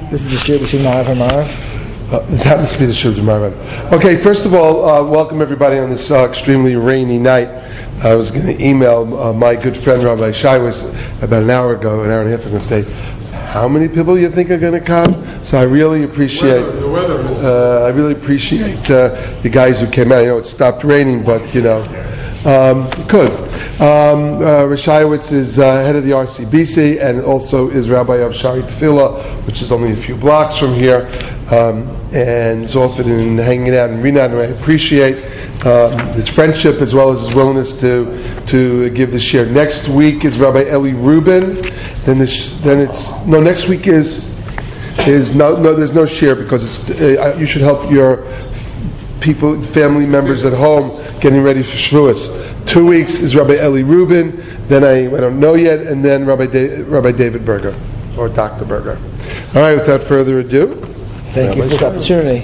This is the shir between Marav and Marav. This happens to be the shir between Marav. Okay, first of all, welcome everybody on this extremely rainy night. I was going to email my good friend Rabbi Shaiwitz about an hour and a half ago, and say, how many people you think are going to come? So I really appreciate the weather. I really appreciate the guys who came out. It stopped raining, but good. Rashayowitz is head of the RCBC and also is rabbi of Shari Tefillah, which is only a few blocks from here, and is often in hanging out in Rina. And I appreciate his friendship as well as his willingness to give the share. Next week is Rabbi Eli Rubin. Next week is no. There's no share because it's you should help your people, family members at home getting ready for Shavuos. 2 weeks is Rabbi Eli Rubin, then I don't know yet, and then Rabbi David Berger, or Dr. Berger. All right, without further ado. Thank you for this opportunity.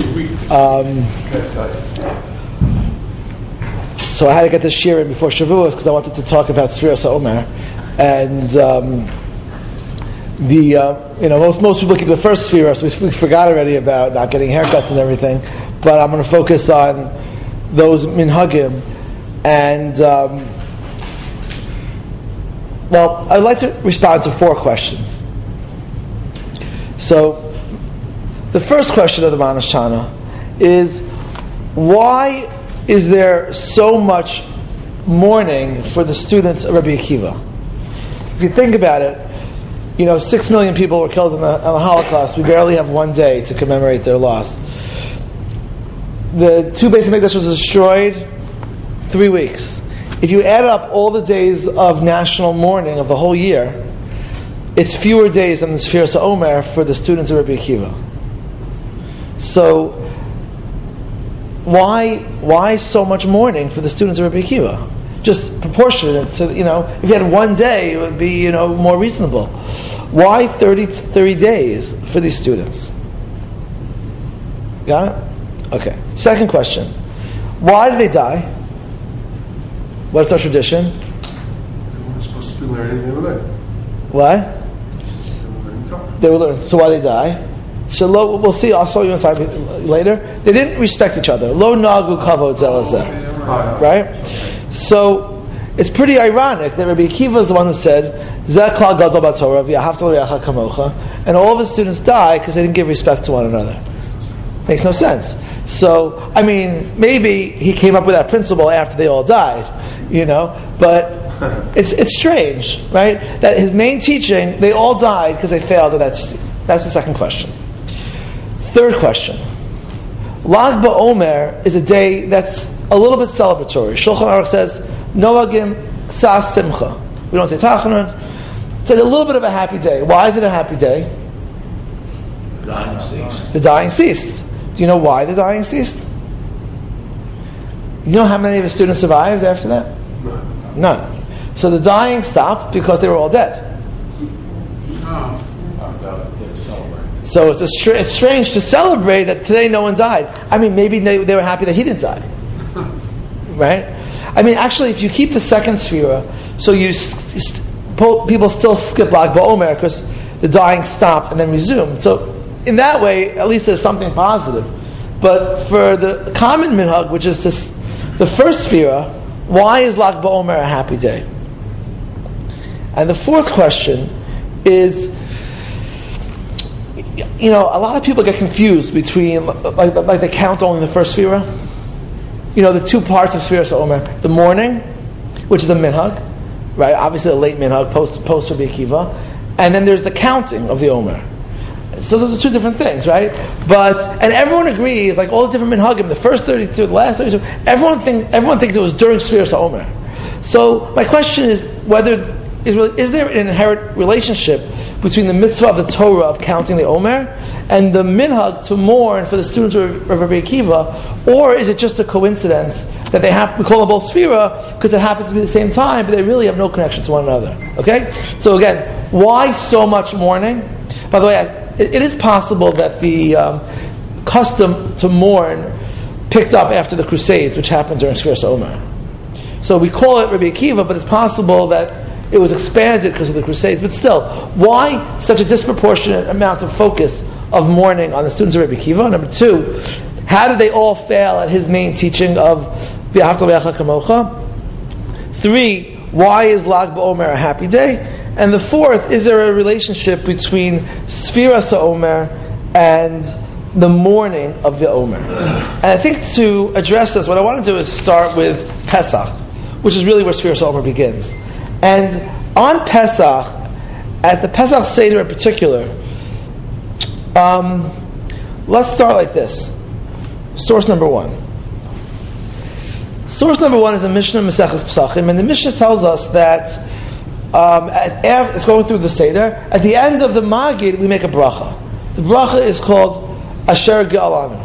So I had to get this shir in before Shavuos because I wanted to talk about Sfiras HaOmer. And most people keep the first Sfira, so we forgot already about not getting haircuts and everything. But I'm going to focus on those minhagim. And, I'd like to respond to 4 questions. So, the first question of the Ma'anan Shana is, why is there so much mourning for the students of Rabbi Akiva? If you think about it, 6 million people were killed in the Holocaust. We barely have one day to commemorate their loss. The 2 Beis Hamikdash was destroyed 3 weeks. If you add up all the days of national mourning of the whole year, it's fewer days than the Sfiras HaOmer for the students of Rabbi Akiva. So, why so much mourning for the students of Rabbi Akiva? Just proportionate to, if you had one day, it would be, more reasonable. Why 30 days for these students? Got it? Okay. Second question. Why did they die? What's our tradition? They weren't supposed to be learning, they were learning. What? They were learning Torah. They were learning. So why did they die? So we'll see. I'll show you inside later. They didn't respect each other. Lo nagu kavod zel zeh. Right? So it's pretty ironic that Rabbi Akiva is the one who said Zeh klal gadol b'Torah v'ahavta l'reacha kamocha, and all of his students died because they didn't give respect to one another. Makes no sense. So, maybe he came up with that principle after they all died, but it's strange, right? That his main teaching, they all died because they failed, and that's the second question. Third question. Lag BaOmer is a day that's a little bit celebratory. Shulchan Aruch says, Noagim Ksas Simcha. We don't say Tachanun. It's like a little bit of a happy day. Why is it a happy day? The dying ceased. Do you know why the dying ceased? You know how many of his students survived after that? None. So the dying stopped because they were all dead. So it's strange to celebrate that today no one died. Maybe they were happy that he didn't die. Right? Actually, if you keep the second Sfira, so people still skip Lag BaOmer because the dying stopped and then resumed. So in that way, at least there's something positive. But for the common minhag, which is the first Sfira, why is Lag BaOmer a happy day? And the fourth question is, a lot of people get confused between, like they count only the first Sfira. The 2 parts of Sfiras HaOmer. The morning, which is a minhag, right? Obviously a late minhag, post Rabbi Akiva. And then there's the counting of the Omer. So those are 2 different things, right? And everyone agrees, like all the different minhagim, the first 32, the last 32, everyone thinks it was during Sfiras HaOmer. So my question is is there an inherent relationship between the mitzvah of the Torah of counting the Omer and the minhag to mourn for the students of Rabbi Akiva, or is it just a coincidence that we call them both Sfira because it happens to be the same time, but they really have no connection to one another? Okay? So again, why so much mourning? By the way, it is possible that the custom to mourn picked up after the Crusades, which happened during Sfiras HaOmer. So we call it Rabbi Akiva, but it's possible that It was expanded because of the Crusades, but still, why such a disproportionate amount of focus of mourning on the students of Rabbi Akiva? Number two, how did they all fail at his main teaching of V'ahavta l'reacha kamocha? Three, why is Lag BaOmer a happy day? And the fourth, is there a relationship between Sfiras HaOmer and the mourning of the Omer? And I think to address this, what I want to do is start with Pesach, which is really where Sfiras HaOmer begins. And on Pesach, at the Pesach Seder in particular, let's start like this. Source number one. Source number one is a Mishnah Maseches Pesachim, and the Mishnah tells us that it's going through the Seder. At the end of the Magid, we make a bracha. The bracha is called Asher Ge'alanu.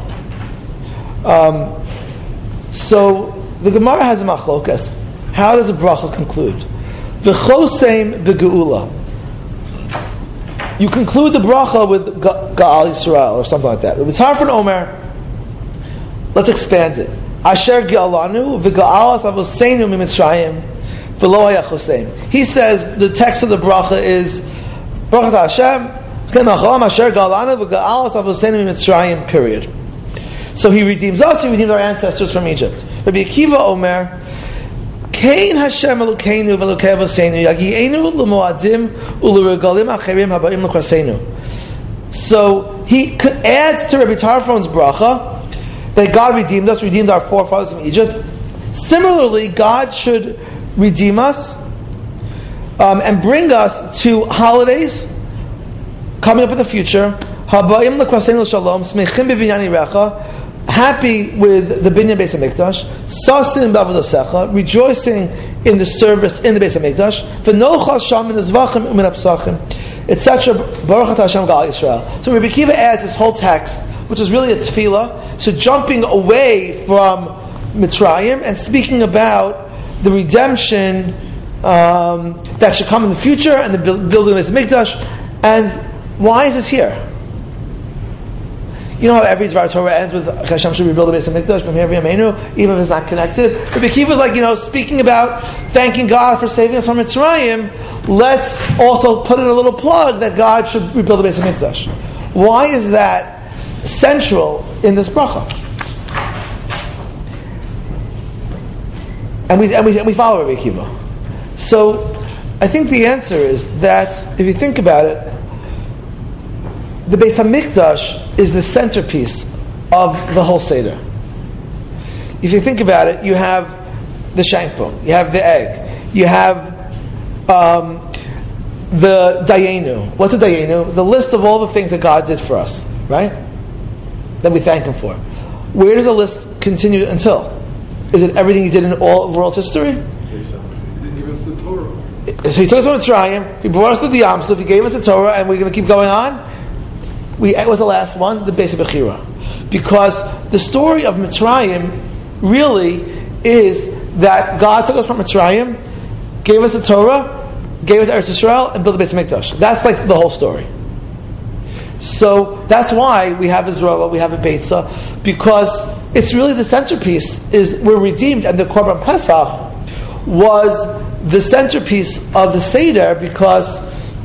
So the Gemara has a machlokas. How does a bracha conclude? V'choseim begeula. You conclude the bracha with Ga'al Yisrael or something like that. It's hard for an Omer. Let's expand it. Asher Ge'alanu v'Ga'al Avoseinu miMitzrayim v'lo haya choseim. He says the text of the bracha is Baruch Hashem Kenacham Asher Ge'alanu v'Ga'al Avoseinu miMitzrayim. Period. So he redeems us. He redeemed our ancestors from Egypt. Rabbi Akiva Omer. Kain Hashem Elokeinu v'Elokei Avoseinu Yagienu l'moadim u'leregalim acherim habaim l'kraseinu. So he adds to Rabbi Tarfon's bracha that God redeemed us, redeemed our forefathers from Egypt. Similarly, God should redeem us and bring us to holidays coming up in the future. Habaim l'kraseinu shalom smechim b'vinyani recha. Happy with the Binyan Beis HaMikdash, sasin b'avodasecha, rejoicing in the service in the Beis HaMikdash, v'nochal sham min azvachim u'min ha'psachim, etc. Baruch atah Hashem Ga'al Yisrael. So Rabbi Akiva adds this whole text, which is really a tefillah, so jumping away from Mitzrayim and speaking about the redemption that should come in the future and the building of the Beis HaMikdash. And why is this here? You know how every Dvar Torah ends with Hashem should rebuild the Beis HaMikdash, even if it's not connected? Rabbi Akiva is like, speaking about thanking God for saving us from Mitzrayim, let's also put in a little plug that God should rebuild the Beis HaMikdash. Why is that central in this bracha? And we follow Rabbi Akiva. So I think the answer is that if you think about it, the Beis HaMikdash is the centerpiece of the whole Seder. If you think about it, you have the shankbone, you have the egg, you have the Dayenu. What's a Dayenu? The list of all the things that God did for us, right? That we thank Him for. Where does the list continue until? Is it everything He did in all of world history? He didn't give us the Torah. So He took us from Mitzrayim, He brought us to the Yam Suf, He gave us the Torah, and we're going to keep going on? It was the last one, the Beis HaBechira. Because the story of Mitzrayim really is that God took us from Mitzrayim, gave us the Torah, gave us Eretz Yisrael, and built the Beis HaMikdash. That's like the whole story. So that's why we have Israel, we have a Beitzah, because it's really the centerpiece, is we're redeemed, and the Korban Pesach was the centerpiece of the Seder because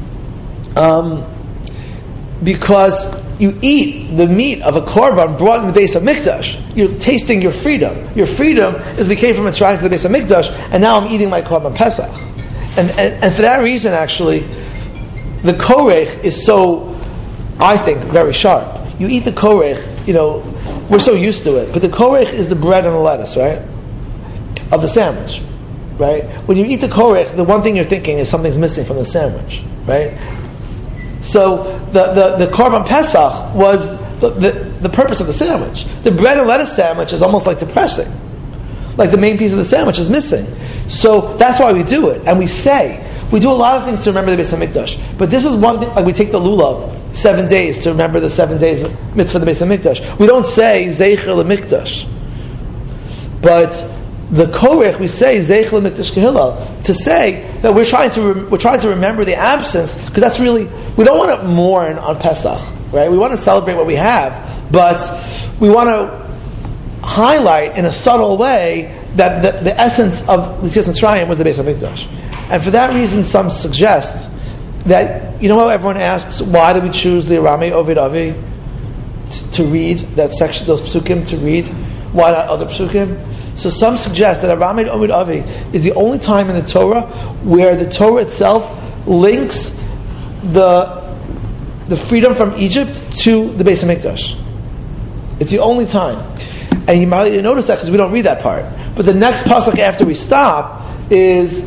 you eat the meat of a korban brought in the Beis HaMikdash. You're tasting your freedom. Your freedom is we came from Mitzrayim to the Beis HaMikdash, and now I'm eating my korban Pesach. And for that reason, actually, the korech is so, I think, very sharp. You eat the korech, we're so used to it, but the korech is the bread and the lettuce, right? Of the sandwich, right? When you eat the korech, the one thing you're thinking is something's missing from the sandwich, right? So the Korban Pesach was the purpose of the sandwich. The bread and lettuce sandwich is almost like depressing. Like the main piece of the sandwich is missing. So that's why we do it. And we do a lot of things to remember the Beis HaMikdash. But this is one thing, like we take the lulav, 7 days to remember the 7 days of mitzvah of the Beis HaMikdash. We don't say Zeicher LeMikdash. But the korech, we say Zeicher LeMikdash Kehillah, to say that we're trying to remember the absence, because that's really, we don't want to mourn on Pesach, right? We want to celebrate what we have, but we want to highlight in a subtle way that the essence of Yetzias Mitzrayim was the Beis HaMikdash. And for that reason, some suggest that, you know how everyone asks, why did we choose the Aramei Ovid Avi to read that section, those psukim to read? Why not other psukim? So some suggest that Aramei Ovid Avi is the only time in the Torah where the Torah itself links the freedom from Egypt to the Beis HaMikdash. It's the only time. And you might notice that because we don't read that part. But the next pasuk after we stop is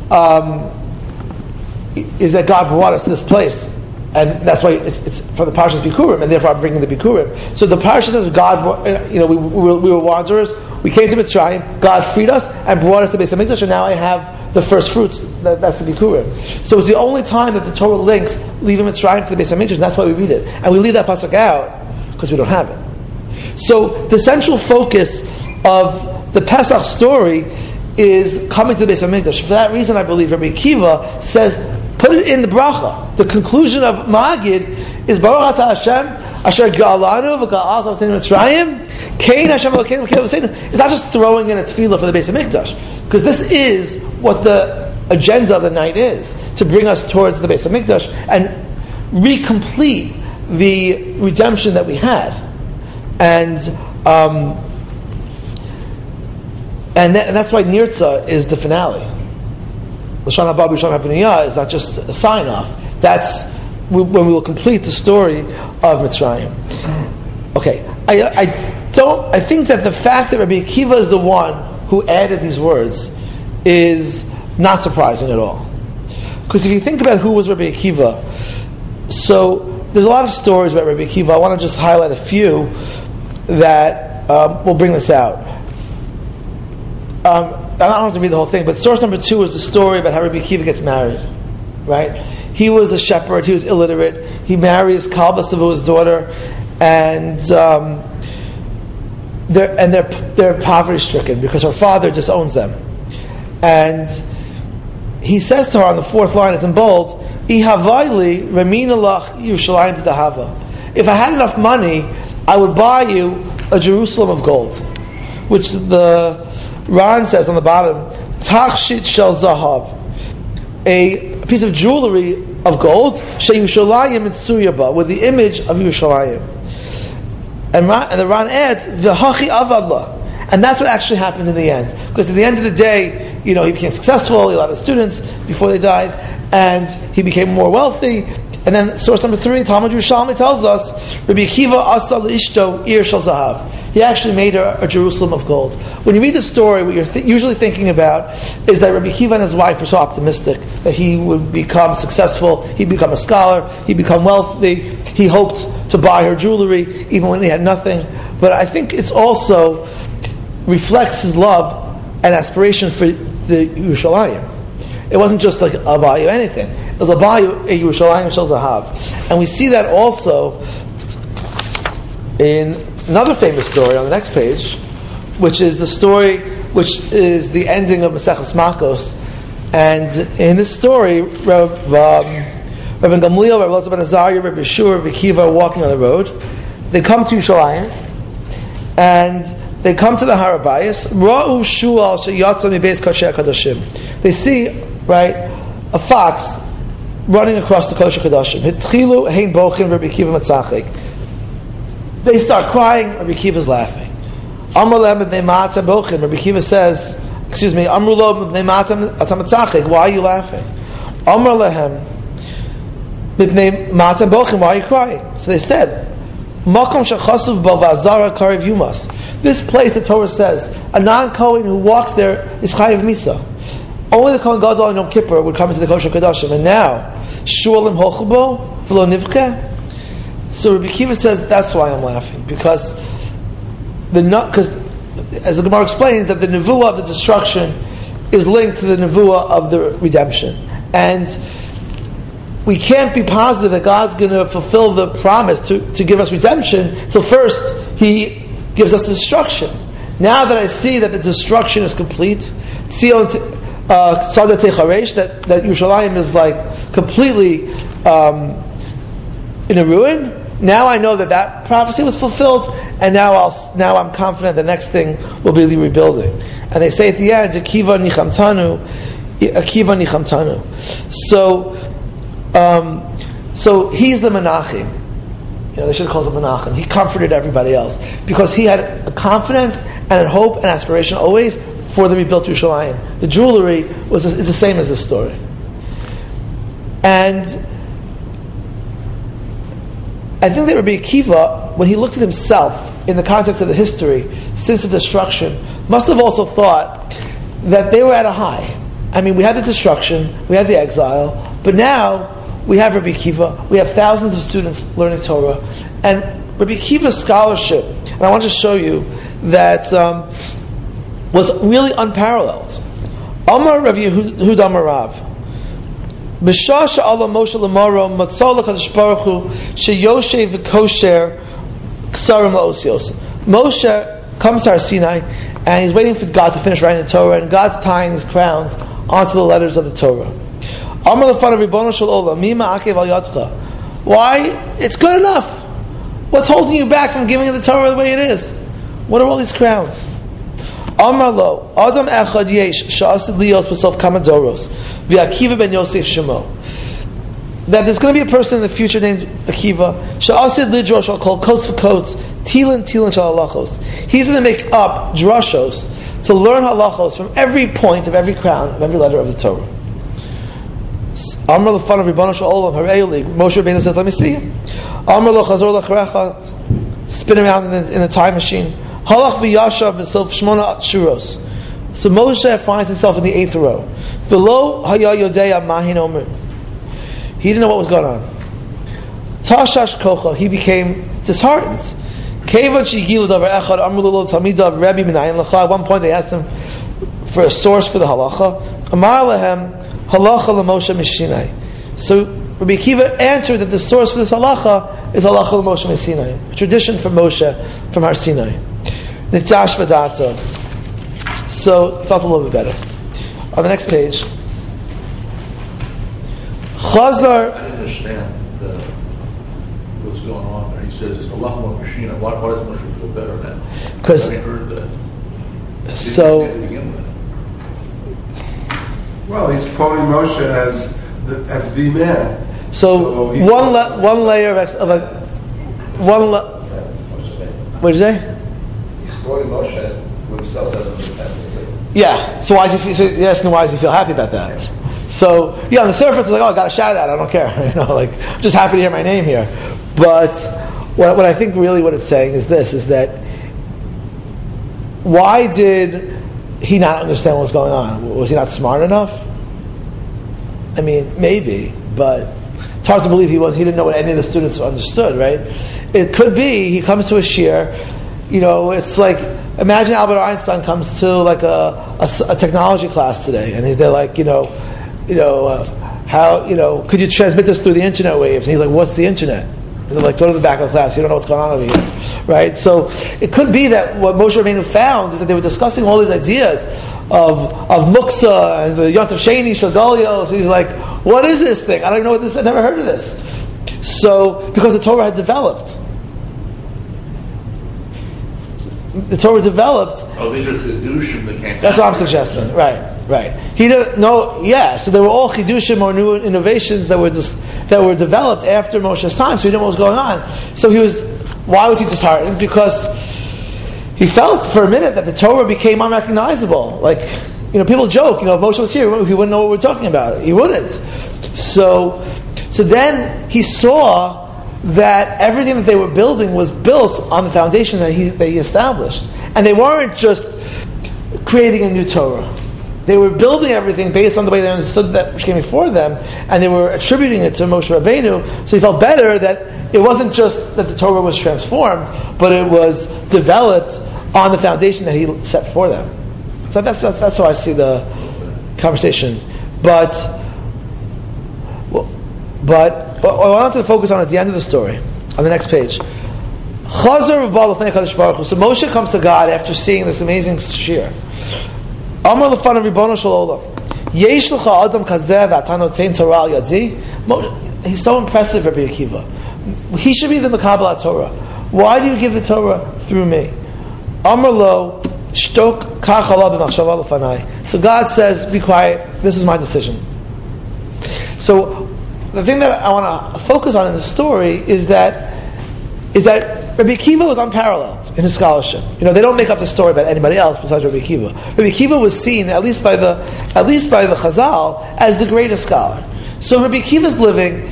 that God brought us to this place. And that's why it's from the Parshas Bikurim, and therefore I'm bringing the Bikurim. So the Parsha says God, we were wanderers, we came to Mitzrayim, God freed us and brought us to Beis HaMikdash, and now I have the first fruits. That's the Bikurim. So it's the only time that the Torah links leaving Mitzrayim to the Beis HaMikdash, and that's why we read it. And we leave that pasuk out because we don't have it. So the central focus of the Pesach story is coming to the Beis HaMikdash. For that reason, I believe Rabbi Akiva says, put it in the bracha. The conclusion of Magid is Baruch Atah Hashem Asher Ga'alanu v'Ga'al Avotenu Mitzrayim Kein Hashem Elokeinu V'Kei Avotenu. It's not just throwing in a tefillah for the Beis HaMikdash, because this is what the agenda of the night is, to bring us towards the Beis HaMikdash and recomplete the redemption that we had. And that's why Nirtza is the finale. L'shana haba b'Yishon HaBniyah is not just a sign-off. That's when we will complete the story of Mitzrayim. Okay, I think that the fact that Rabbi Akiva is the one who added these words is not surprising at all. Because if you think about who was Rabbi Akiva, so there's a lot of stories about Rabbi Akiva. I want to just highlight a few that will bring this out. I don't have to read the whole thing, but source number 2 is the story about how Rabbi Akiva gets married. Right? He was a shepherd. He was illiterate. He marries Kalba Savu's daughter, and they're poverty stricken because her father disowns them. And he says to her on the 4th line, it's in bold, Ihavayli Ramina Lach Yerushalayim T'Ahava. If I had enough money, I would buy you a Jerusalem of gold, which the Ran says on the bottom, Tachshit Shel Zahav, a piece of jewelry of gold, Sheyushalayim Mitzuyaba, with the image of Yerushalayim. And the Ran adds, V'hachi Avadla. And that's what actually happened in the end. Because at the end of the day, he became successful, he had a lot of students before they died, and he became more wealthy. And then source number 3, Talmud Yerushalmi tells us, Rabbi Akiva asa l'ishto ir shel zahav. He actually made her a Jerusalem of gold. When you read the story, what you're usually thinking about is that Rabbi Akiva and his wife were so optimistic that he would become successful, he'd become a scholar, he'd become wealthy, he hoped to buy her jewelry even when he had nothing. But I think it's also reflects his love and aspiration for the Yerushalayim. It wasn't just like I'll buy you anything. It was I'll buy you a Yerushalayim Shel Zahav. And we see that also in another famous story on the next page, which is the story which is the ending of Maseches Makos. And in this story, Rabbi Gamliel, Rabbi Elazar ben Azariah, Rabbi Yeshua, Rabbi Akiva are walking on the road. They come to Yerushalayim, and they come to the Har HaBayis. Ra'u shual sheyatza mibeis Kodesh HaKadoshim. They see, a fox running across the Kodesh HaKadoshim. Hitchilu hein bochin Rabbi Akiva matzachik. They start crying. Rabbi Akiva's laughing. Amar lehem b'nei ma'atam bochin. Rabbi Akiva says, Amru lo b'nei ma'atam matzachik. Why are you laughing? Amar lehem b'nei ma'atam bochin. Why are you crying? So they said, Makom shechasuv bo v'azara karev yumas. This place, the Torah says, a non-Kohen who walks there is chayiv misa. Only the Kohen Gadol on Yom Kippur would come into the Kodesh HaKadoshim, and now shualim holchubo v'lo nivke. So Rabbi Akiva says that's why I'm laughing, because as the Gemara explains, that the nevuah of the destruction is linked to the nevuah of the redemption, and we can't be positive that God's going to fulfill the promise to give us redemption till first He gives us destruction. Now that I see that the destruction is complete, Tzion Sada Techaresh, that Yerushalayim is completely in a ruin. Now I know that prophecy was fulfilled, and now I'm confident the next thing will be the rebuilding. And they say at the end, Akiva nichamtanu. So he's the Menachem. They should have called him Menachem. He comforted everybody else because he had a confidence and a hope and aspiration always for the rebuilt Yerushalayim. The jewelry is the same as this story. And I think that Rabbi Akiva, when he looked at himself in the context of the history since the destruction, must have also thought that they were at a high. I mean, we had the destruction, we had the exile, but now we have Rabbi Akiva, we have thousands of students learning Torah, and Rabbi Akiva's scholarship, and I want to show you that was really unparalleled. Amar Rav Yehuda Amar Rav, B'shah she'ala Moshe l'maro matzah l'kadosh baruch hu sheyoshev v'kosher ksarim la'osios. Moshe comes to Har Sinai, and he's waiting for God to finish writing the Torah, and God's tying his crowns onto the letters of the Torah. Amar l'fanav Ribono shel olam mi ma'akev al yadcha. Why? It's good enough. What's holding you back from giving the Torah the way it is? What are all these crowns? Amar lo Adam echad yesh sha'asid lios b'sof kama doros v'Akiva ben Yosef shemo. That there's going to be a person in the future named Akiva sha'asid lidrosh al kol kotes v'kotes tilin shal halachos. He's going to make up drashos to learn halachos from every point of every crown of every letter of the Torah. Amar l'fanav Ribono shel olam harei Moshe Rabbeinu said, "Let me see him." Amar lo chazor l'charecha, spin him out in a time machine. Halach v'yashav b'sof shmona shuros. So Moshe finds himself in the 8th row. V'lo haya yodea mahin omer. He didn't know what was going on. Tashash kocha. He became disheartened. Kevan shegilu davar echad amru lo talmidav Rebbe minayin lecha. At one point they asked him for a source for the halacha. Amar lehem halacha l'Moshe mishinai. So Rabbi Akiva answered that the source for this halacha is halacha l'Moshe mishinai, a tradition from Moshe from Har Sinai. Nitash v'dato. So it felt a little bit better. On the next page, Chazar. I didn't understand what's going on there. He says it's halacha l'Moshe. Why does Moshe feel better now? Because I heard that. So. To begin with. Well, he's quoting Moshe as the man. So one layer of what did you say? He's quoting Moshe who himself doesn't understand. Yeah. So so you're asking why does he feel happy about that? So on the surface it's like, oh, I got a shout out. I don't care. I'm just happy to hear my name here. But what I think really what it's saying is this: is that why did he not understand what was going on? Was he not smart enough? I mean, maybe, but it's hard to believe he didn't know what any of the students understood, right? It could be he comes to a shiur, it's like, imagine Albert Einstein comes to like a technology class today, and they're like, how, could you transmit this through the internet waves? And he's like, what's the internet? And they're like, go to the back of the class, you don't know what's going on over here, right? So it could be that what Moshe Rabbeinu found is that they were discussing all these ideas of muksa and the Yontav Sheni Shadolio. So he's like, what is this thing? I don't know what this is. I've never heard of this. So because the Torah had developed. The Torah developed. Oh, these are chidushim that came. That's what I'm suggesting. Right. He didn't know. Yeah. So there were all chidushim or new innovations that were developed after Moshe's time. So he didn't know what was going on. So why was he disheartened? Because he felt for a minute that the Torah became unrecognizable. Like, people joke. If Moshe was here, he wouldn't know what we're talking about. He wouldn't. So then he saw that everything that they were building was built on the foundation that he established. And they weren't just creating a new Torah. They were building everything based on the way they understood that which came before them, and they were attributing it to Moshe Rabbeinu. So he felt better that it wasn't just that the Torah was transformed, but it was developed on the foundation that he set for them. So that's how I see the conversation. But what I wanted to focus on at the end of the story, on the next page. Chazar v'bal l'fnei Kadosh Baruch Hu. So Moshe comes to God after seeing this amazing shiur. Amar l'fanav Ribono shel olam, yesh l'cha adam kazeh v'ata notein Torah al yadi. He's so impressive, Rabbi Akiva. He should be the Mekabel Torah. Why do you give the Torah through me? Amar lo Shtok kach Allah b'machshava lefanai. So God says, be quiet, this is my decision. So the thing that I want to focus on in the story is that Rabbi Akiva was unparalleled in his scholarship. They don't make up the story about anybody else besides Rabbi Akiva. Rabbi Akiva was seen, at least by the Chazal, as the greatest scholar. So Rabbi Akiva's living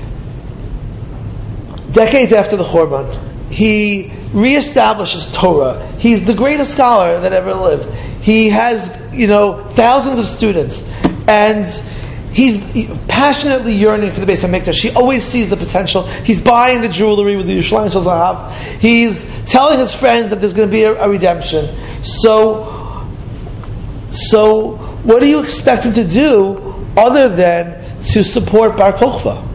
decades after the Churban. He reestablishes Torah. He's the greatest scholar that ever lived. He has, thousands of students, and he's passionately yearning for the Beis HaMikdash. He always sees the potential. He's buying the jewelry with the Yerushalayim Shel Zahav. He's telling his friends that there's going to be a redemption. So what do you expect him to do other than to support Bar Kokhba?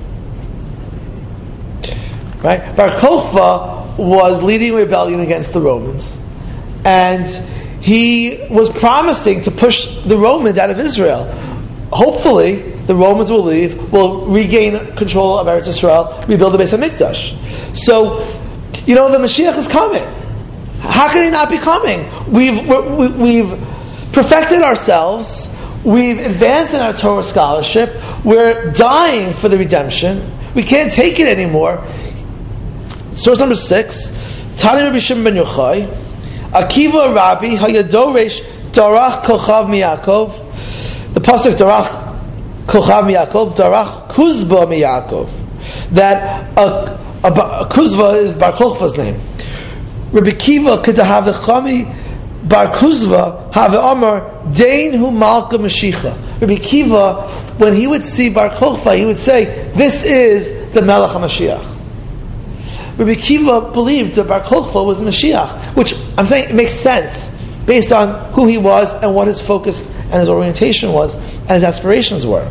Right? Bar Kokhba was leading a rebellion against the Romans, and he was promising to push the Romans out of Israel. Hopefully, the Romans will leave, will regain control of Eretz Yisrael, rebuild the Beis HaMikdash. So, the Mashiach is coming. How can he not be coming? We've perfected ourselves. We've advanced in our Torah scholarship. We're dying for the redemption. We can't take it anymore. Source number 6, Tani Rabbi Shimon ben Yochai, Akiva Rabbi Hayadoresh Darach Kochav Miyakov. The pasuk Darach Kochav Miyakov, Darach Kuzba Miyakov. That Kuzba is Bar Kokhba's name. Rabbi Akiva Kedahav Chami Bar Kuzva Have Amar Dain Hu Malka Mashiach. Rabbi Akiva, when he would see Bar Kokhba, he would say, "This is the Melech HaMashiach." Rabbi Akiva believed that Bar Kokhba was the Mashiach, which I'm saying it makes sense based on who he was and what his focus and his orientation was and his aspirations were.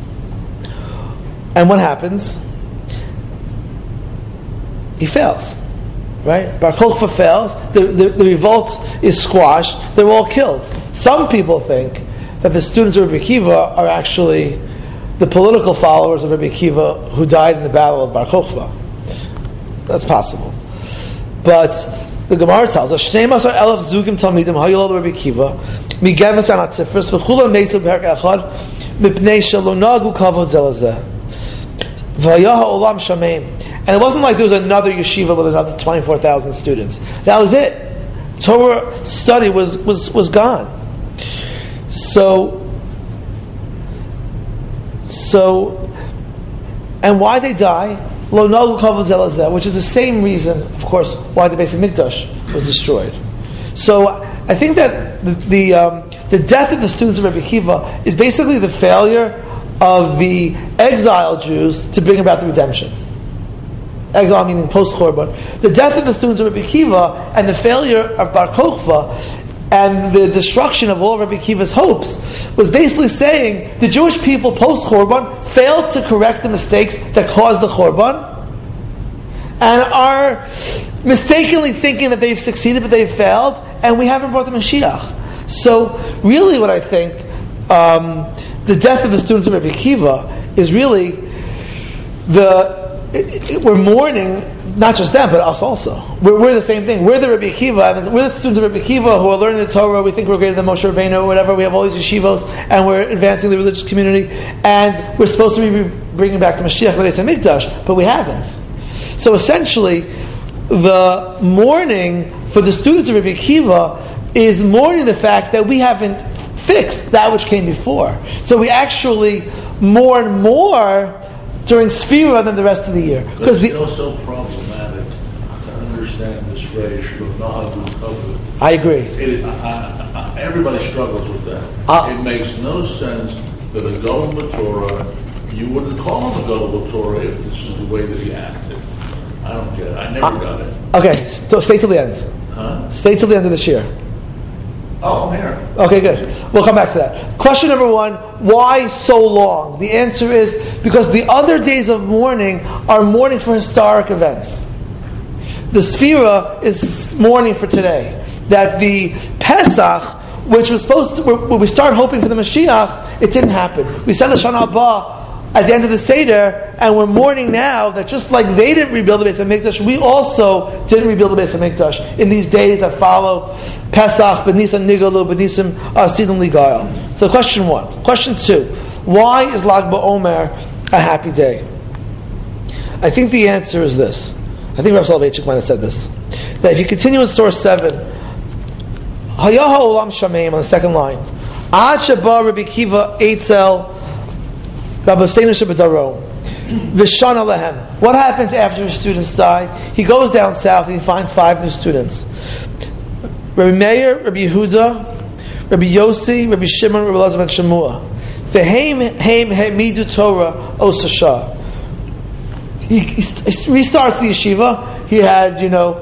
And what happens? He fails. Right? Bar Kokhba fails. The revolt is squashed. They're all killed. Some people think that the students of Rabbi Akiva are actually the political followers of Rabbi Akiva who died in the battle of Bar Kokhba. That's possible. But the Gemara tells us, "Shneimasa elef zugim talmidim hayol Rabbi Akiva migevas anatzifros v'chulam meisu b'herk echad mipnei shelo nagu kavod zelazeh v'hayaha olam shameim." And it wasn't like there was another yeshiva with another 24,000 students. That was it. Torah study was gone. So, and why they die? Lo nagu kavod zelazeh, which is the same reason, of course, why the Beis HaMikdash was destroyed. So I think that the death of the students of Rabbi Akiva is basically the failure of the exiled Jews to bring about the redemption. Exile meaning post-Churban. The death of the students of Rabbi Akiva and the failure of Bar Kokhba and the destruction of all Rabbi Akiva's hopes was basically saying the Jewish people post-Churban failed to correct the mistakes that caused the Churban and are mistakenly thinking that they've succeeded but they've failed, and we haven't brought the Mashiach. So really what I think the death of the students of Rabbi Akiva is really we're mourning not just them, but us also. We're the same thing. We're the Rabbi Akiva, and we're the students of Rabbi Akiva who are learning the Torah. We think we're greater than Moshe Rabbeinu or whatever. We have all these yeshivos, and we're advancing the religious community, and we're supposed to be bringing back the Mashiach, the Beis HaMikdash, but we haven't. So essentially, the mourning for the students of Rabbi Akiva is mourning the fact that we haven't fixed that which came before. So we actually mourn more during Sfira than the rest of the year. But it's also problematic to understand this phrase, I agree. Everybody struggles with that. It makes no sense that a Gadol B'Torah, you wouldn't call him a Gadol B'Torah if this is the way that he acted. I don't get it. I never got it. Okay, so stay till the end. Huh? Stay till the end of this year. Oh, I'm here. Okay, good. We'll come back to that. Question number 1, why so long? The answer is because the other days of mourning are mourning for historic events. The Sfira is mourning for today. That the Pesach, which was supposed to, when we start hoping for the Mashiach, it didn't happen. We said the Shana Haba at the end of the Seder, and we're mourning now that just like they didn't rebuild the Beis HaMikdash, we also didn't rebuild the Beis HaMikdash in these days that follow Pesach, B'Nisan Nigalu, B'Nisan Sidon Ligael. So question 1. Question 2. Why is Lag BaOmer a happy day? I think the answer is this. I think Rav Soloveitchik might have said this. That if you continue in source 7, Hayaha Olam Shameim on the second line, Ad Sheba Rabbi Kiva Eitzel Rabbi Seinu Shebadarom Vishana Lehem. What happens after his students die? He goes down south and he finds 5 new students. Rabbi Meir, Rabbi Yehuda, Rabbi Yossi, Rabbi Shimon, Rabbi Elazar ben Shemua. Ve'heim hemidu Torah osasha. He restarts the yeshiva. He had,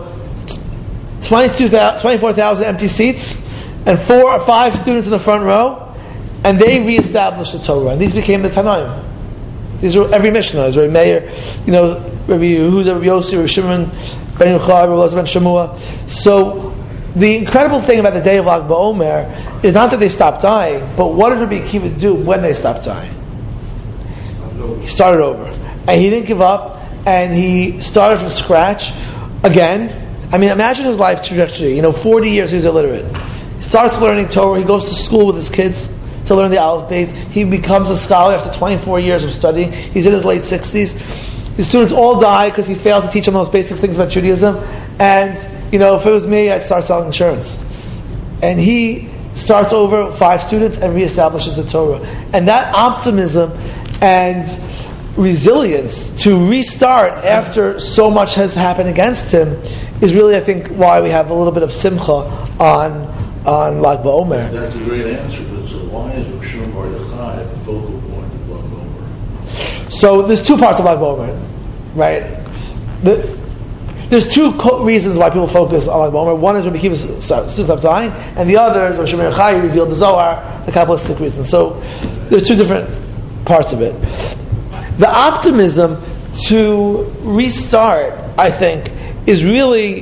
24,000 empty seats and 4 or 5 students in the front row, and they reestablished the Torah. And these became the Tanaim. These are every Mishnah. There's Rabbi Meir, Rabbi Yehuda, Rabbi Yossi, Rabbi Shimon, Ben Yochai, Rabbi Elazar ben Shemua. So the incredible thing about the day of Lag BaOmer is not that they stopped dying, but what did Rabbi Akiva do when they stopped dying? He started over. And he didn't give up, and he started from scratch again. I mean, imagine his life trajectory. 40 years he was illiterate. He starts learning Torah. He goes to school with his kids to learn the Aleph Beis. He becomes a scholar after 24 years of studying. He's in his late 60s. His students all die because he failed to teach them the most basic things about Judaism. And, if it was me, I'd start selling insurance. And he starts over 5 students and reestablishes the Torah. And that optimism and resilience to restart after so much has happened against him is really, I think, why we have a little bit of simcha on Lag BaOmer. That's a great answer, but so why is Rav Shimon Bar Yochai the focal point of Lag BaOmer? So there's 2 parts of Lag BaOmer, right? There's 2 reasons why people focus on Lag BaOmer. One is Rabbi Akiva's students stopped dying, and the other is Rav Shimon Bar Yochai revealed the Zohar, the Kabbalistic reason. So there's 2 different parts of it. The optimism to restart, I think, is really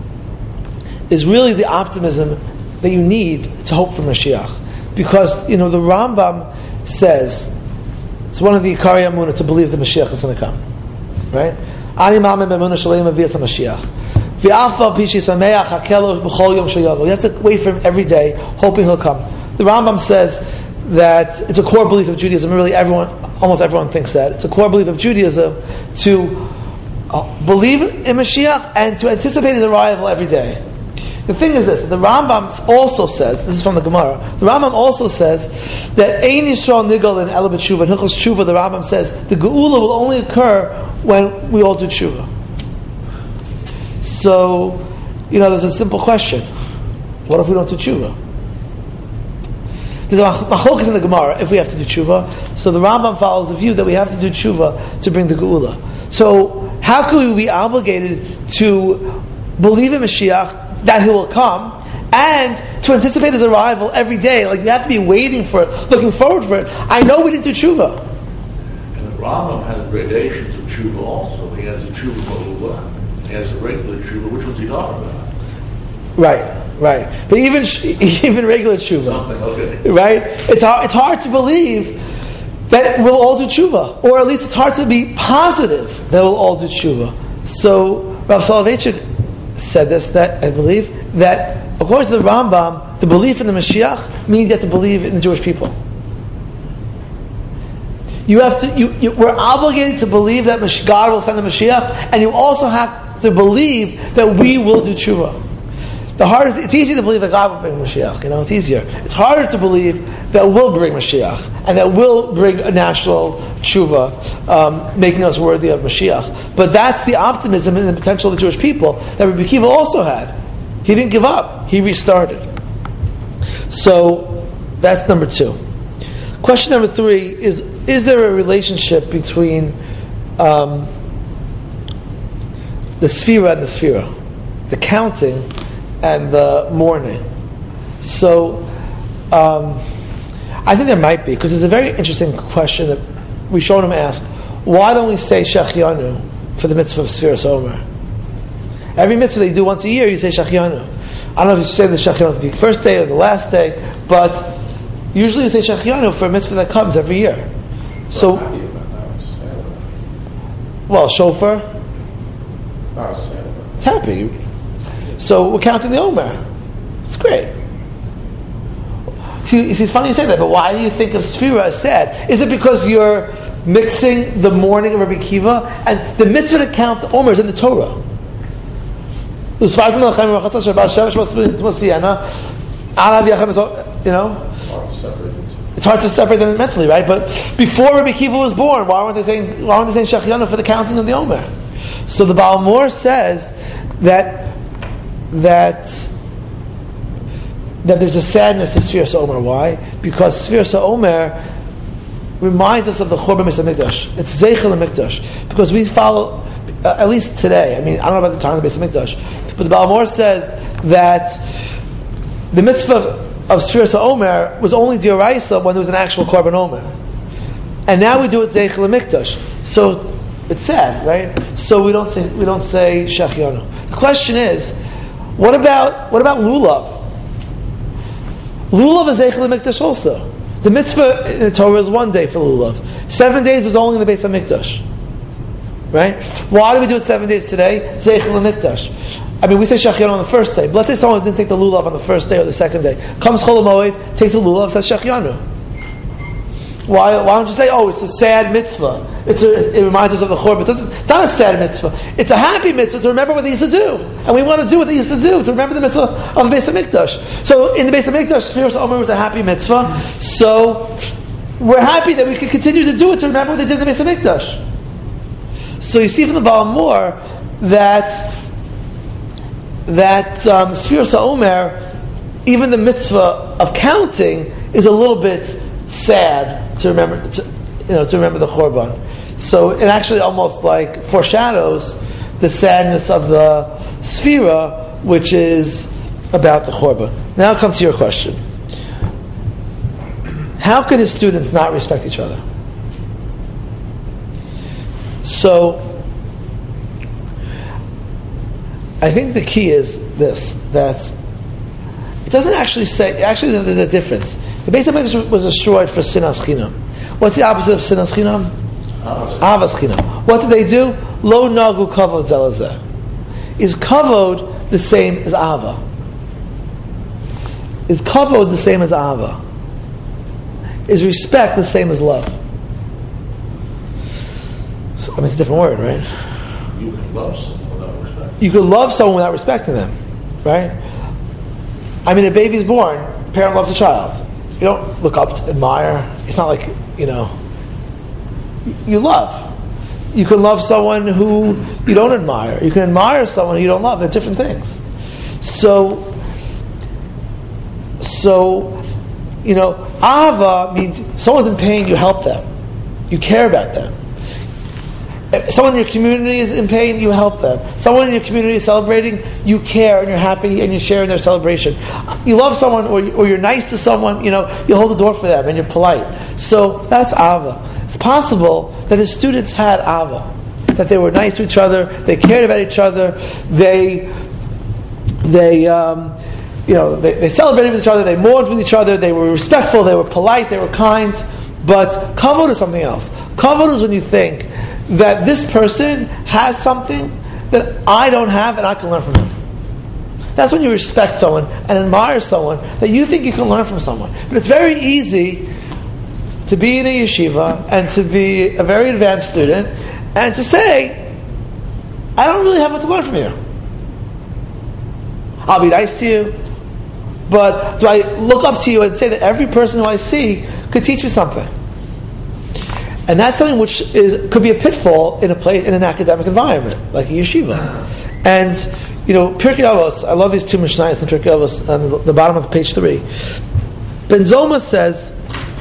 the optimism that you need to hope for Mashiach. Because, the Rambam says, it's one of the Ikari Amunah to believe the Mashiach is going to come. Right? Ani ma'amin b'emunah shalem aviyas HaMashiach. V'afal pishis v'meach hakelos b'chol yom sheyavo. You have to wait for him every day, hoping he'll come. The Rambam says that it's a core belief of Judaism. Really, almost everyone thinks that. It's a core belief of Judaism to believe in Mashiach and to anticipate his arrival every day. The thing is this, the Rambam also says, this is from the Gemara, the Rambam also says that Ein Yisrael Nigal in Ela B'Tshuva, in Hilchos Tshuva, the Rambam says, the Geula will only occur when we all do Tshuva. So, there's a simple question. What if we don't do Tshuva? There's a machlokes in the Gemara if we have to do Tshuva. So the Rambam follows the view that we have to do Tshuva to bring the Geula. So how can we be obligated to believe in Mashiach, that he will come, and to anticipate his arrival every day? Like, you have to be waiting for it, looking forward for it. I know we didn't do Tshuva. And the Rambam has gradations of Tshuva also. He has a Tshuva B'Ula. He has a regular Tshuva. Which one's he talking about? Right. But even regular Tshuva. Okay. Right? It's hard to believe that we'll all do Tshuva. Or at least it's hard to be positive that we'll all do Tshuva. So Rav Soloveitchik said this, that I believe, that according to the Rambam, the belief in the Mashiach means you have to believe in the Jewish people. You have to. We're obligated to believe that God will send the Mashiach, and you also have to believe that we will do Tshuva. It's easy to believe that God will bring Mashiach. It's easier. It's harder to believe that we'll bring Mashiach and that we'll bring a national Tshuva, making us worthy of Mashiach. But that's the optimism and the potential of the Jewish people that Rabbi Akiva also had. He didn't give up. He restarted. So that's number 2. Question number 3 is there a relationship between the Sfira and the Sfira? The counting and the mourning. So I think there might be, because it's a very interesting question that Rishonim ask. Why don't we say Shechianu for the mitzvah of Sfiras Omer? Every mitzvah that you do once a year, you say Shechianu. I don't know if you say the Shechianu the first day or the last day, but usually you say Shechianu for a mitzvah that comes every year. So Well, shofar. It's happy. So we're counting the Omer. It's great. See, it's funny you say that, but why do you think of Sfira as sad? Is it because you're mixing the morning of Rabbi Akiva and the mitzvah to count the Omer is in the Torah? You know, it's hard to separate them mentally, right? But before Rabbi Akiva was born, why weren't they saying Shechianu for the counting of the Omer? So the Baal Mor says that there's a sadness to Sfiras Omer. Why? Because Sfiras Omer reminds us of the Churban Beis Hamikdash. It's Zeichel HaMikdash. Because we follow, at least today, I mean, I don't know about the time of the Beis Hamikdash, but the Baal Mor says that the mitzvah of Sfiras Omer was only D'oraisa when there was an actual Korban Omer. And now we do it Zeichel HaMikdash. So it's sad, right? So we don't say Shechianu. The question is, what about Lulav? Lulav is Zeichel HaMikdash also. The mitzvah in the Torah is 1 day for Lulav. 7 days was only in the Beis HaMikdash. Right? Why do we do it 7 days today? Zeichel HaMikdash. I mean, we say Shechianu on the first day, but let's say someone didn't take the Lulav on the first day or the second day. Comes Chol HaMoed, takes the Lulav, says Shechianu. Why don't you say, it's a sad mitzvah? It reminds us of the Churban. It's not a sad mitzvah. It's a happy mitzvah to remember what they used to do. And we want to do what they used to do, to remember the mitzvah of the Beis HaMikdash. So in the Beis HaMikdash, Sfiras Omer was a happy mitzvah. So we're happy that we can continue to do it to remember what they did in the Beis HaMikdash. So you see from the Baal Mor that Sfiras Omer, even the mitzvah of counting, is a little bit sad to remember to remember the Churban. So it actually almost like foreshadows the sadness of the Sfira, which is about the Churban. Now I'll come to your question. How can his students not respect each other? So I think the key is this, that it doesn't actually say, actually there's a difference. The Beis HaMikdash was destroyed for Sinas Chinam. What's the opposite of Sinas Chinam? Avas Chinam. What did they do? Lo nagu kavod zelazeh. Is kavod the same as ava? Is kavod the same as ava? Is respect the same as love? So, it's a different word, right? You can love someone without respect. You could love someone without respecting them, right? I mean, a baby's born, a parent loves a child. You don't look up to admire. It's not like, you love. You can love someone who you don't admire. You can admire someone who you don't love. They're different things. So, Ava means someone's in pain, you help them. You care about them. If someone in your community is in pain, you help them. Someone in your community is celebrating, you care and you're happy and you share in their celebration. You love someone or you're nice to someone, you hold the door for them and you're polite. So that's Ava. It's possible that his students had Ava, that they were nice to each other, they cared about each other, they celebrated with each other, they mourned with each other, they were respectful, they were polite, they were kind. But kavod is something else. Kavod is when you think that this person has something that I don't have and I can learn from him. That's when you respect someone and admire someone that you think you can learn from someone. But it's very easy to be in a yeshiva and to be a very advanced student and to say, I don't really have what to learn from you. I'll be nice to you, but do I look up to you and say that every person who I see could teach me something? And that's something which could be a pitfall in an academic environment, like a yeshiva. And, Pirkei Avos, I love these two Mishnayos in Pirkei Avos on the bottom of page 3. Ben Zoma says,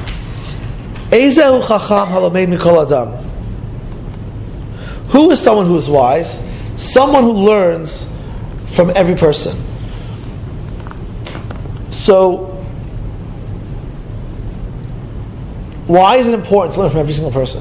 Ezehu chacham halomed mikol adam. Who is someone who is wise? Someone who learns from every person. So, why is it important to learn from every single person?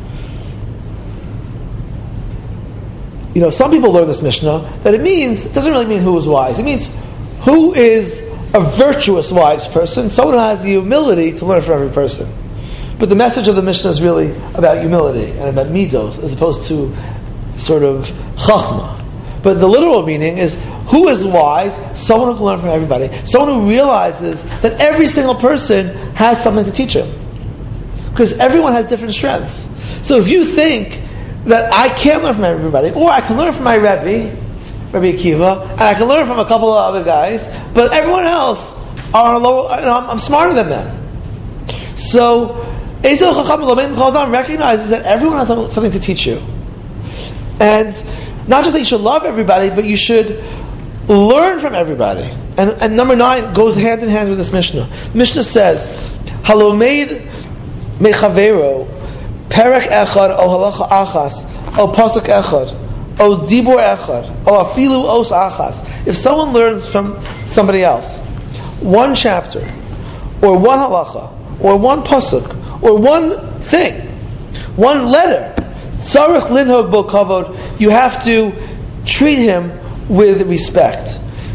Some people learn this Mishnah that it doesn't really mean who is wise. It means who is a virtuous wise person, someone who has the humility to learn from every person. But the message of the Mishnah is really about humility and about midos, as opposed to sort of chachma. But the literal meaning is, who is wise? Someone who can learn from everybody. Someone who realizes that every single person has something to teach him. Because everyone has different strengths. So if you think that I can't learn from everybody, or I can learn from my Rebbe Akiva, and I can learn from a couple of other guys, but everyone else are on a lower, I'm smarter than them. So Ezel Chacham Lamed Kol Adam recognizes that everyone has something to teach you. And not just that you should love everybody, but you should learn from everybody. And number 9 goes hand in hand with this Mishnah. Mishnah says, Halomeid Mechavero, Perek Echad, O Halacha Achas, O Pasuk Echad, O Dibur Echad, O Afilu Os Achas. If someone learns from somebody else one chapter, or one halacha, or one pasuk, or one thing, one letter, Tzarech Linhog Bo Kavod, you have to treat him with respect.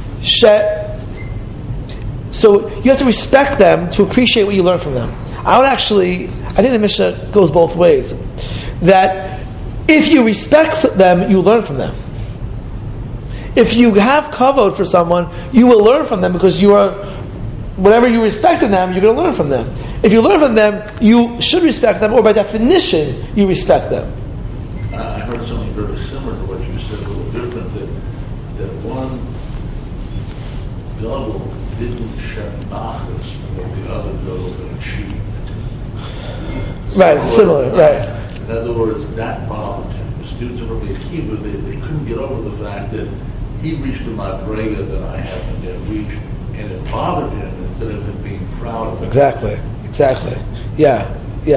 So you have to respect them to appreciate what you learn from them. I think the Mishnah goes both ways. That if you respect them, you learn from them. If you have kavod for someone, you will learn from them, because whatever you respect in them, you're going to learn from them. If you learn from them, you should respect them, or by definition, you respect them. I heard something very similar to what you said, a little different, that one gadol didn't check nachas what the other gadol had achieved. Right, similar, right. In other words, that bothered him. The students of Rabbi Akiva, they couldn't get over the fact that he reached a madrega that I haven't yet reached, and it bothered him instead of him being proud of it. Exactly. Yeah.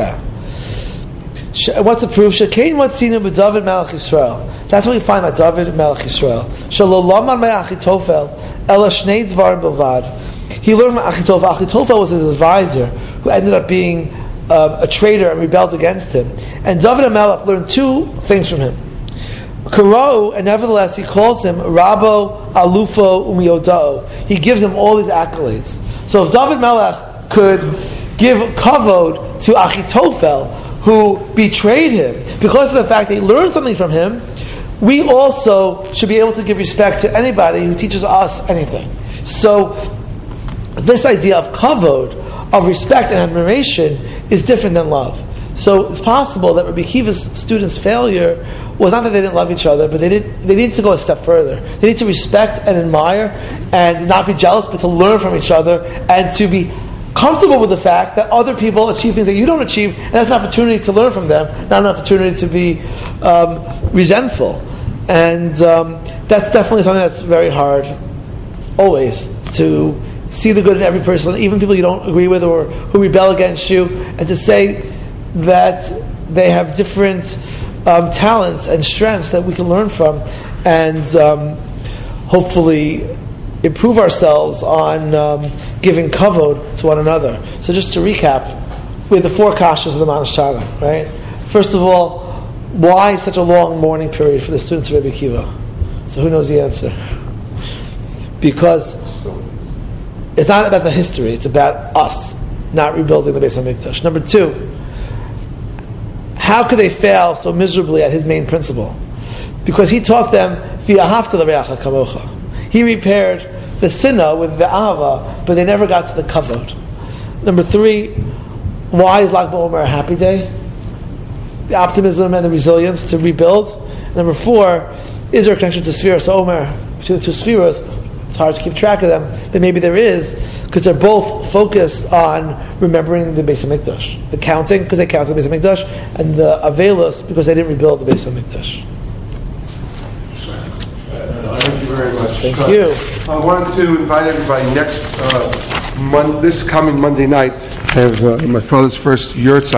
What's the proof? Shekain Matzina b'David Melech Yisrael. That's what we find about David Melech Yisrael. Shalolaman me'Achitofel ela shnei dvarim bilvad. He learned from Achitofel. Achitofel was his advisor, who ended up being a traitor and rebelled against him. And David HaMelech learned 2 things from him. Karo, and nevertheless he calls him Rabo, Alufo, Umiyodao. He gives him all these accolades. So if David Melech could give kavod to Achitofel, who betrayed him, because of the fact that he learned something from him, we also should be able to give respect to anybody who teaches us anything. So this idea of kavod, of respect and admiration, is different than love. So it's possible that Rabbi Akiva's students' failure was not that they didn't love each other, but they needed to go a step further. They need to respect and admire and not be jealous, but to learn from each other and to be comfortable with the fact that other people achieve things that you don't achieve, and that's an opportunity to learn from them, not an opportunity to be resentful. And that's definitely something that's very hard, always, to see the good in every person, even people you don't agree with or who rebel against you, and to say that they have different talents and strengths that we can learn from, and hopefully improve ourselves on giving kavod to one another. So just to recap, we have the 4 kashas of the Ma'anas Shana, right? First of all, why such a long mourning period for the students of Rabbi Akiva? So who knows the answer? Because it's not about the history, it's about us not rebuilding the Beis HaMikdash. Number 2, how could they fail so miserably at his main principle? Because he taught them, V'ahavta l'reacha kamocha. He repaired the sinna with the ahava, but they never got to the kavod. Number 3, why is Lag BaOmer a happy day? The optimism and the resilience to rebuild. Number 4, is there a connection to Sfiras Omer, between the 2 Sfiras? It's hard to keep track of them, but maybe there is, because they're both focused on remembering the Beis HaMikdash. The counting, because they counted the Beis HaMikdash, and the Avelos, because they didn't rebuild the Beis HaMikdash. Thank you very much. Thank you. I wanted to invite everybody this coming Monday night. I have my father's first yurtzeit.